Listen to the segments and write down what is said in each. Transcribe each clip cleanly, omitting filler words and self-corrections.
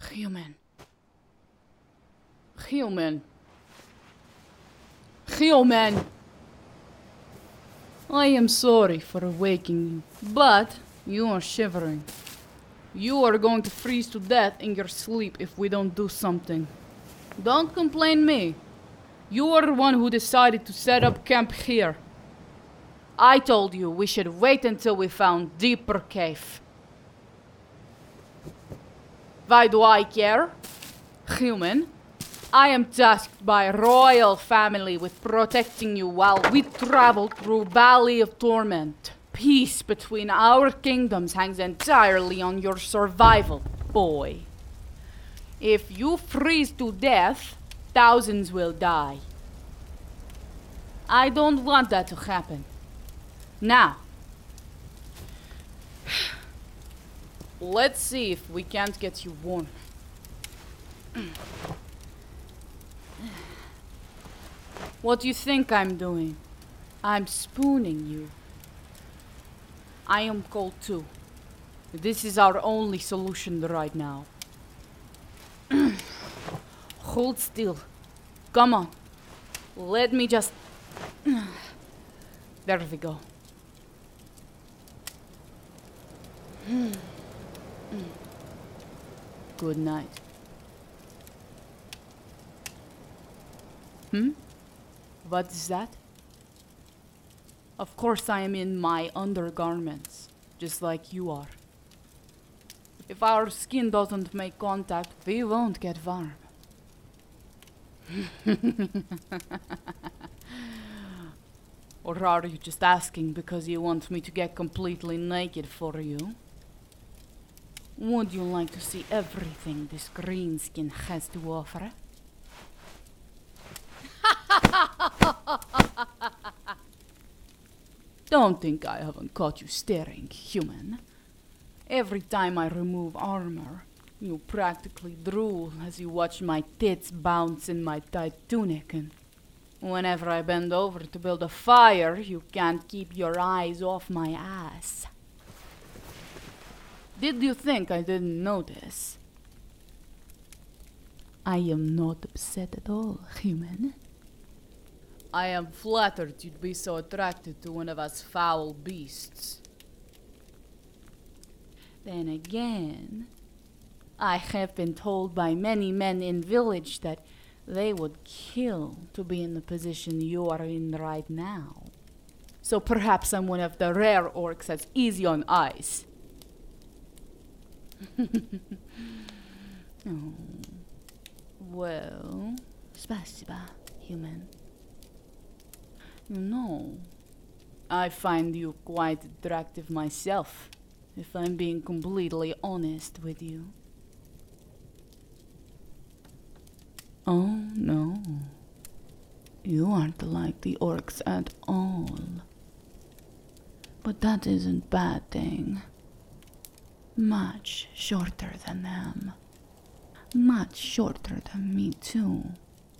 Human. Human. Human. I am sorry for awaking you, but you are shivering. You are going to freeze to death in your sleep if we don't do something. Don't complain me. You are the one who decided to set up camp here. I told you we should wait until we found deeper cave. Why do I care? Human, I am tasked by royal family with protecting you while we travel through Valley of Torment. Peace between our kingdoms hangs entirely on your survival, boy. If you freeze to death, thousands will die. I don't want that to happen. Now, let's see if we can't get you warm. What do you think I'm doing? I'm spooning you. I am cold too. This is our only solution right now. Hold still. Come on. Let me just... There we go. Good night. What is that? Of course I am in my undergarments, just like you are. If our skin doesn't make contact, we won't get warm. Or are you just asking because you want me to get completely naked for you? Would you like to see everything this green skin has to offer? Don't think I haven't caught you staring, human. Every time I remove armor, you practically drool as you watch my tits bounce in my tight tunic, and whenever I bend over to build a fire, you can't keep your eyes off my ass. Did you think I didn't notice? I am not upset at all, human. I am flattered you'd be so attracted to one of us foul beasts. Then again, I have been told by many men in village that they would kill to be in the position you are in right now. So perhaps I'm one of the rare orcs that's easy on eyes. Oh. Well, spasiba, human. You know, I find you quite attractive myself, if I'm being completely honest with you. Oh, no. You aren't like the orcs at all. But that isn't bad thing. Much shorter than them. Much shorter than me, too.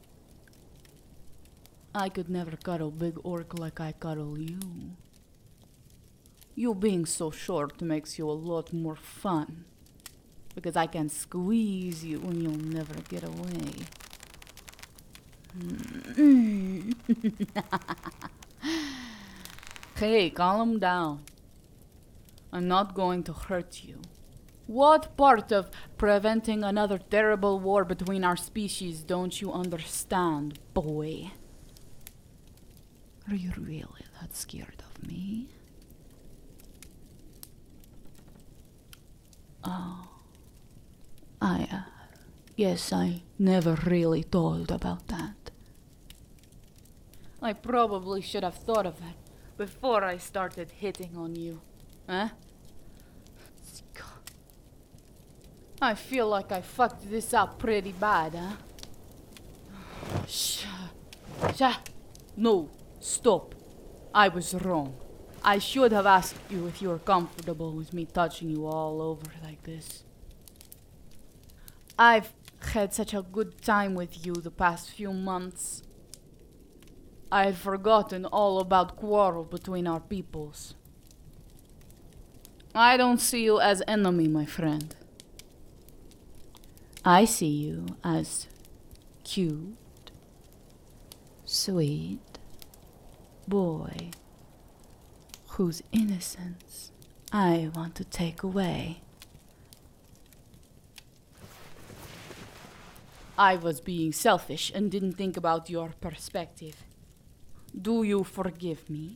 I could never cuddle big orc like I cuddle you. You being so short makes you a lot more fun. Because I can squeeze you and you'll never get away. Hey, calm down. I'm not going to hurt you. What part of preventing another terrible war between our species don't you understand, boy? Are you really that scared of me? Oh. Yes, I never really thought about that. I probably should have thought of it before I started hitting on you. Huh? I feel like I fucked this up pretty bad, huh? No, stop. I was wrong. I should have asked you if you were comfortable with me touching you all over like this. I've had such a good time with you the past few months. I had forgotten all about quarrel between our peoples. I don't see you as enemy, my friend. I see you as cute, sweet boy whose innocence I want to take away. I was being selfish and didn't think about your perspective. Do you forgive me?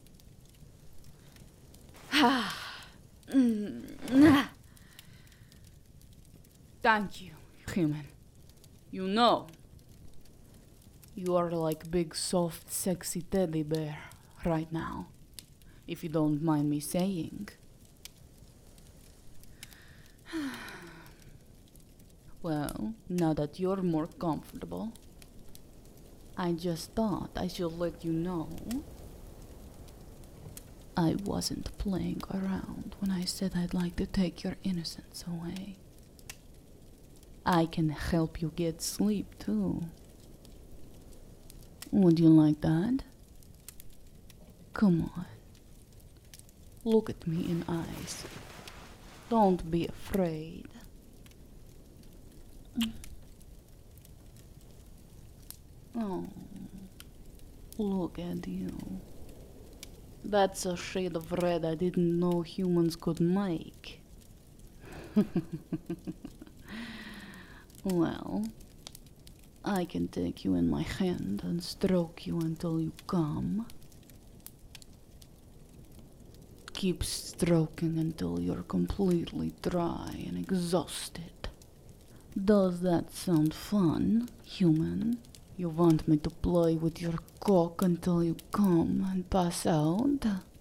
Thank you, human. You know, you are like big, soft, sexy teddy bear right now, if you don't mind me saying. Well, now that you're more comfortable, I just thought I should let you know I wasn't playing around when I said I'd like to take your innocence away. I can help you get sleep, too. Would you like that? Come on. Look at me in eyes. Don't be afraid. Oh, look at you. That's a shade of red I didn't know humans could make. Well, I can take you in my hand and stroke you until you come. Keep stroking until you're completely dry and exhausted. Does that sound fun, human? You want me to play with your cock until you come and pass out?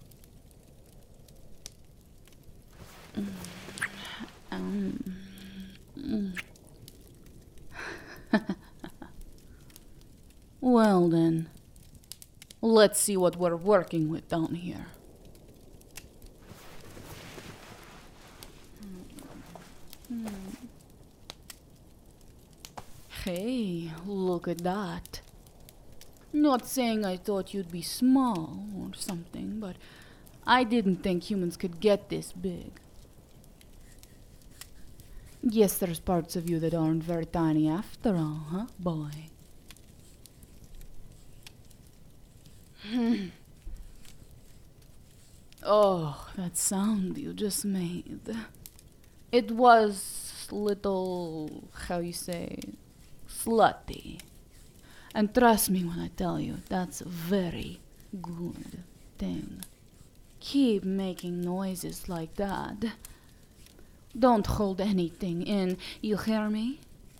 Well then, let's see what we're working with down here. Hey, look at that. Not saying I thought you'd be small or something, but I didn't think humans could get this big. Guess there's parts of you that aren't very tiny after all, huh, boy? Oh, that sound you just made. It was little, how you say, slutty. And trust me when I tell you, that's a very good thing. Keep making noises like that. Don't hold anything in, you hear me?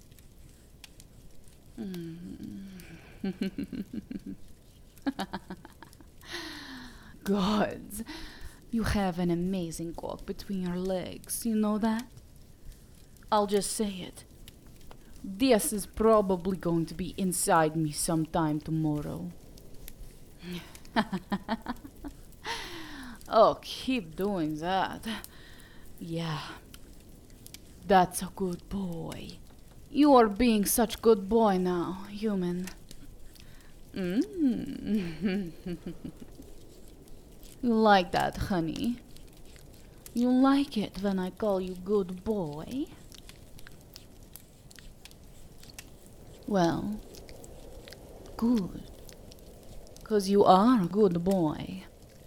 Gods, you have an amazing cock between your legs, you know that? I'll just say it. This is probably going to be inside me sometime tomorrow. Oh, keep doing that. Yeah. That's a good boy. You are being such good boy now, human. You like that, honey? You like it when I call you good boy? Well, good. 'Cause you are a good boy.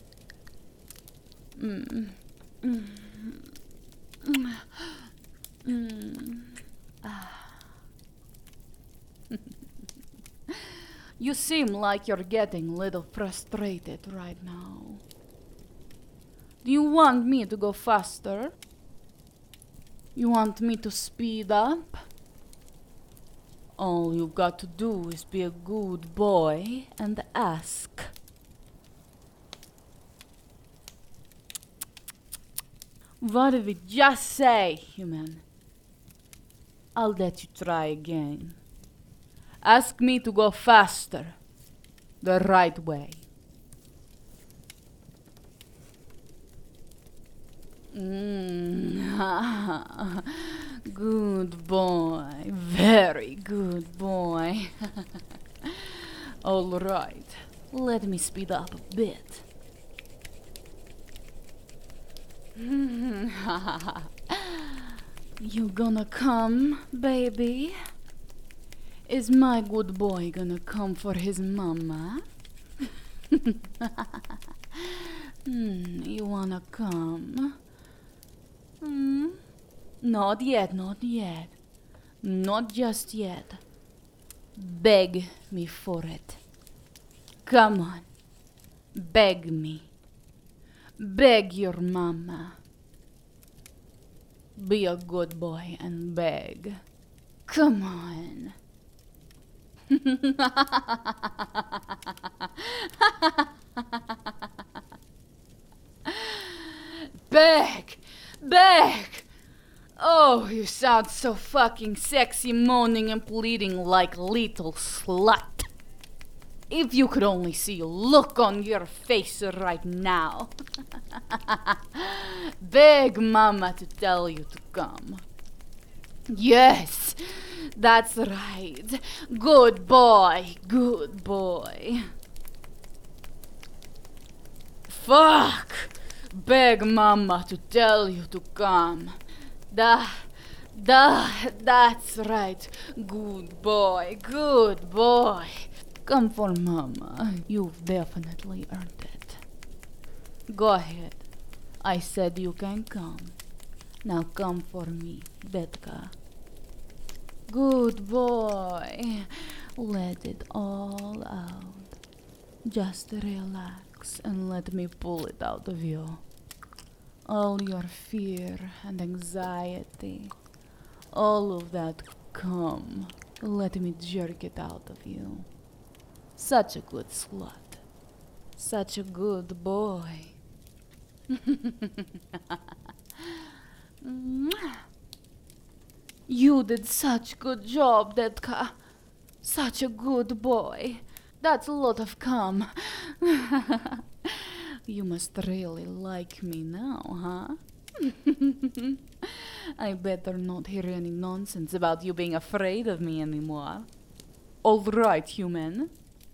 You seem like you're getting a little frustrated right now. Do you want me to go faster? You want me to speed up? All you've got to do is be a good boy and ask. What did we just say, human? I'll let you try again. Ask me to go faster. The right way. Good boy. Very good boy. All right. Let me speed up a bit. You gonna come, baby? Is my good boy gonna come for his mama? You wanna come? Not yet, not yet. Not just yet. Beg me for it. Come on. Beg me. Beg your mama. Be a good boy and beg. Come on. Beg! Beg! Oh, you sound so fucking sexy, moaning and pleading like little slut. If you could only see a look on your face right now. Beg mama to tell you to come. Yes, that's right. Good boy, good boy. Fuck! Beg mama to tell you to come. That's right. Good boy, good boy. Come for mama. You've definitely earned it. Go ahead. I said you can come. Now come for me, Betka. Good boy. Let it all out. Just relax and let me pull it out of you. All your fear and anxiety, all of that come. Let me jerk it out of you. Such a good slut. Such a good boy. You did such good job, Detka. Such a good boy. That's a lot of cum. You must really like me now, huh? I better not hear any nonsense about you being afraid of me anymore. All right, human.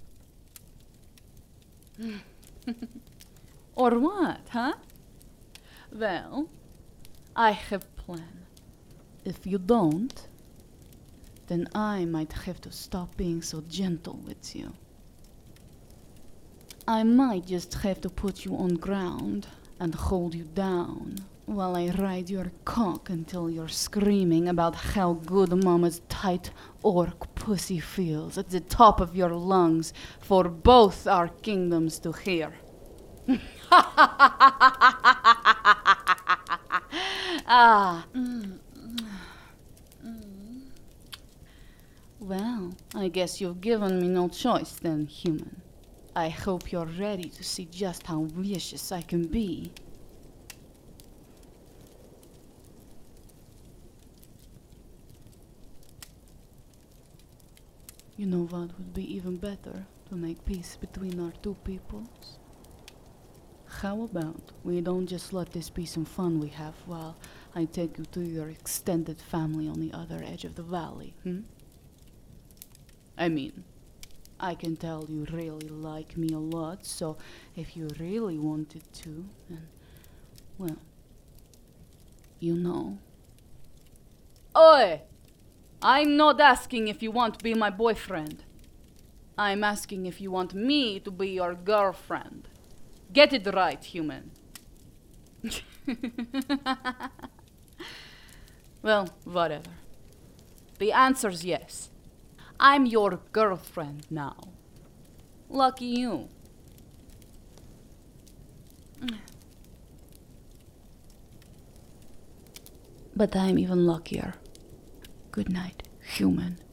Or what, huh? Well, I have a plan. If you don't, then I might have to stop being so gentle with you. I might just have to put you on ground and hold you down while I ride your cock until you're screaming about how good mama's tight orc pussy feels at the top of your lungs for both our kingdoms to hear. Well, I guess you've given me no choice then, human. I hope you're ready to see just how vicious I can be. You know what would be even better to make peace between our two peoples? How about we don't just let this be some fun we have while I take you to your extended family on the other edge of the valley, I mean, I can tell you really like me a lot, so if you really wanted to, then, well, you know. Oi! I'm not asking if you want to be my boyfriend. I'm asking if you want me to be your girlfriend. Get it right, human. Well, whatever. The answer's yes. I'm your girlfriend now. Lucky you. But I'm even luckier. Good night, human.